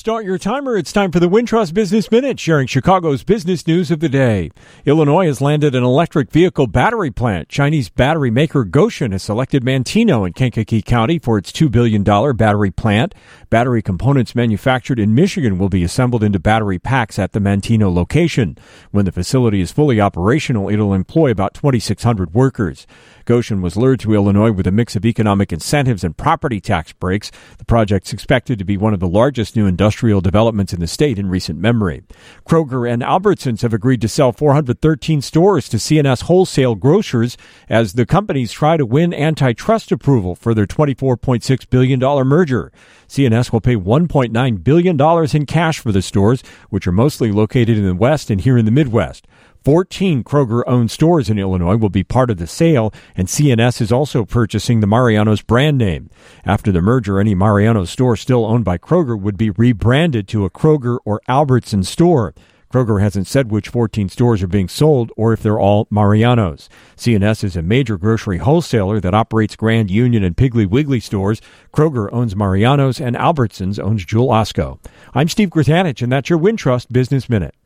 Start your timer. It's time for the Wintrust Business Minute, sharing Chicago's business news of the day. Illinois has landed an electric vehicle battery plant. Chinese battery maker Gotion has selected Manteno in Kankakee County for its $2 billion battery plant. Battery components manufactured in Michigan will be assembled into battery packs at the Manteno location. When the facility is fully operational, it'll employ about 2,600 workers. Gotion was lured to Illinois with a mix of economic incentives and property tax breaks. The project's expected to be one of the largest new industrial developments in the state in recent memory. Kroger and Albertsons have agreed to sell 413 stores to C&S Wholesale Grocers as the companies try to win antitrust approval for their $24.6 billion merger. C&S will pay $1.9 billion in cash for the stores, which are mostly located in the West and here in the Midwest. 14 Kroger-owned stores in Illinois will be part of the sale, and C&S is also purchasing the Mariano's brand name. After the merger, any Mariano's store still owned by Kroger would be rebranded to a Kroger or Albertsons store. Kroger hasn't said which 14 stores are being sold or if they're all Mariano's. C&S is a major grocery wholesaler that operates Grand Union and Piggly Wiggly stores. Kroger owns Mariano's and Albertsons owns Jewel Osco. I'm Steve Gratanich, and that's your Wintrust Business Minute.